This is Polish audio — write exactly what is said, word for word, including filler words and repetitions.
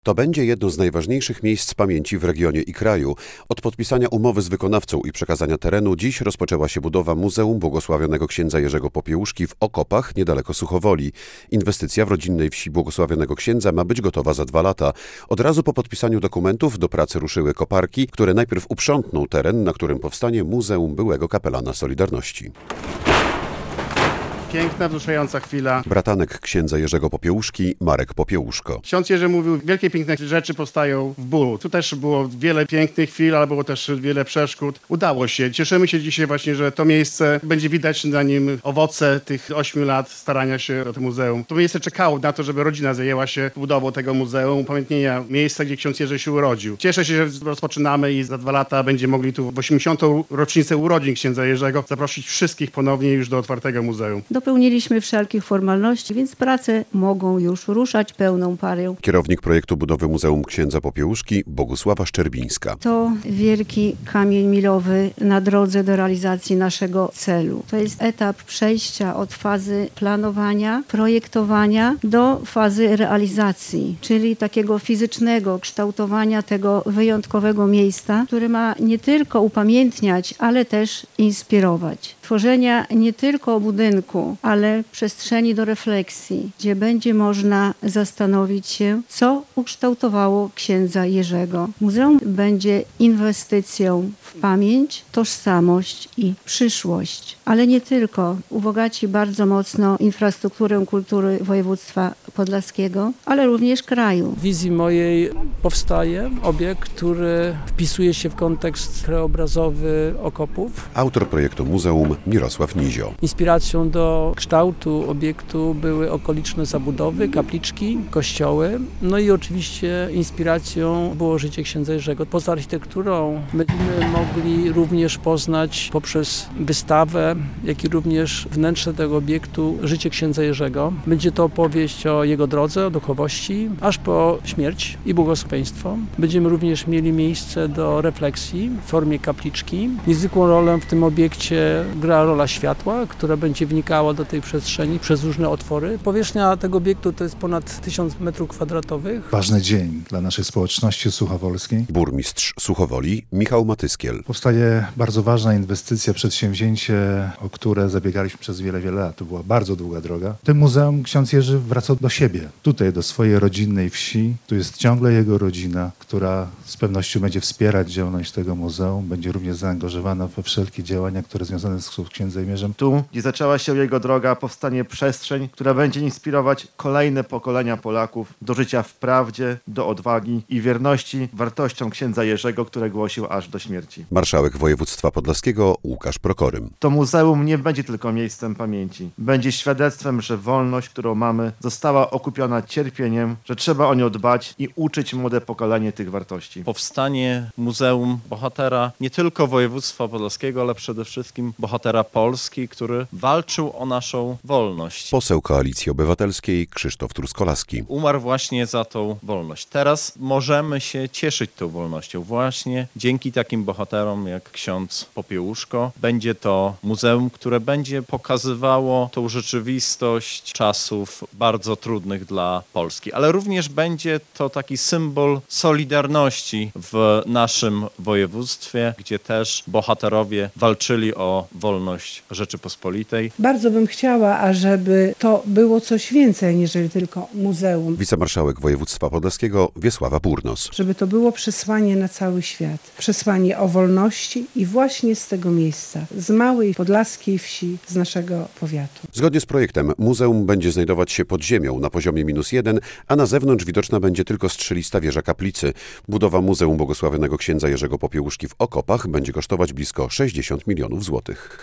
To będzie jedno z najważniejszych miejsc pamięci w regionie i kraju. Od podpisania umowy z wykonawcą i przekazania terenu dziś rozpoczęła się budowa Muzeum Błogosławionego Księdza Jerzego Popiełuszki w Okopach, niedaleko Suchowoli. Inwestycja w rodzinnej wsi Błogosławionego Księdza ma być gotowa za dwa lata. Od razu po podpisaniu dokumentów do pracy ruszyły koparki, które najpierw uprzątną teren, na którym powstanie Muzeum Byłego Kapelana Solidarności. Piękna, wzruszająca chwila. Bratanek księdza Jerzego Popiełuszki, Marek Popiełuszko. Ksiądz Jerzy mówił, wielkie, piękne rzeczy powstają w bólu. Tu też było wiele pięknych chwil, ale było też wiele przeszkód. Udało się. Cieszymy się dzisiaj właśnie, że to miejsce, będzie widać na nim owoce tych ośmiu lat starania się o to muzeum. To miejsce czekało na to, żeby rodzina zajęła się budową tego muzeum, upamiętnienia miejsca, gdzie ksiądz Jerzy się urodził. Cieszę się, że rozpoczynamy i za dwa lata będziemy mogli tu w osiemdziesiątą rocznicę urodzin księdza Jerzego zaprosić wszystkich ponownie już do otwartego muzeum. Dopełniliśmy wszelkich formalności, więc prace mogą już ruszać pełną parą. Kierownik projektu budowy Muzeum Księdza Popiełuszki Bogusława Szczerbińska. To wielki kamień milowy na drodze do realizacji naszego celu. To jest etap przejścia od fazy planowania, projektowania do fazy realizacji, czyli takiego fizycznego kształtowania tego wyjątkowego miejsca, które ma nie tylko upamiętniać, ale też inspirować. Tworzenia nie tylko budynku, ale przestrzeni do refleksji, gdzie będzie można zastanowić się, co ukształtowało księdza Jerzego. Muzeum będzie inwestycją w pamięć, tożsamość i przyszłość, ale nie tylko. Ubogaci bardzo mocno infrastrukturę kultury województwa podlaskiego, ale również kraju. W wizji mojej powstaje obiekt, który wpisuje się w kontekst krajobrazowy Okopów. Autor projektu muzeum Mirosław Nizio. Inspiracją do kształtu obiektu były okoliczne zabudowy, kapliczki, kościoły. No i oczywiście inspiracją było życie księdza Jerzego. Poza architekturą będziemy mogli również poznać poprzez wystawę, jak i również wnętrze tego obiektu życie księdza Jerzego. Będzie to opowieść o jego drodze, o duchowości, aż po śmierć i błogosławieństwo. Będziemy również mieli miejsce do refleksji w formie kapliczki. Niezwykłą rolę w tym obiekcie gra rola światła, która będzie wnikała do tej przestrzeni przez różne otwory. Powierzchnia tego obiektu to jest ponad tysiąc metrów kwadratowych. Ważny dzień dla naszej społeczności suchowolskiej. Burmistrz Suchowoli Michał Matyskiel. Powstaje bardzo ważna inwestycja, przedsięwzięcie, o które zabiegaliśmy przez wiele, wiele lat. To była bardzo długa droga. W tym muzeum ksiądz Jerzy wraca do siebie, tutaj do swojej rodzinnej wsi. Tu jest ciągle jego rodzina, która z pewnością będzie wspierać działalność tego muzeum, będzie również zaangażowana we wszelkie działania, które związane z księdzem Jerzym. Tu, gdzie zaczęła się jego droga, powstanie przestrzeń, która będzie inspirować kolejne pokolenia Polaków do życia w prawdzie, do odwagi i wierności wartościom księdza Jerzego, które głosił aż do śmierci. Marszałek województwa podlaskiego Łukasz Prokorym. To muzeum nie będzie tylko miejscem pamięci. Będzie świadectwem, że wolność, którą mamy, została okupiona cierpieniem, że trzeba o nią dbać i uczyć młode pokolenie tych wartości. Powstanie Muzeum Bohatera nie tylko województwa podlaskiego, ale przede wszystkim bohatera Polski, który walczył o naszą wolność. Poseł Koalicji Obywatelskiej Krzysztof Truskolaski. Umarł właśnie za tą wolność. Teraz możemy się cieszyć tą wolnością. Właśnie dzięki takim bohaterom jak ksiądz Popiełuszko. Będzie to muzeum, które będzie pokazywało tą rzeczywistość czasów bardzo trudnych dla Polski, ale również będzie to taki symbol solidarności w naszym województwie, gdzie też bohaterowie walczyli o wolność Rzeczypospolitej. Bardzo bym chciała, ażeby to było coś więcej niż tylko muzeum. Wicemarszałek województwa podlaskiego Wiesława Burnos. Żeby to było przesłanie na cały świat. Przesłanie o wolności i właśnie z tego miejsca, z małej podlaskiej wsi, z naszego powiatu. Zgodnie z projektem muzeum będzie znajdować się pod ziemią na poziomie minus jeden, a na zewnątrz widoczna będzie tylko strzelista wieża kaplicy. Budowa Muzeum Błogosławionego Księdza Jerzego Popiełuszki w Okopach będzie kosztować blisko sześćdziesiąt milionów złotych.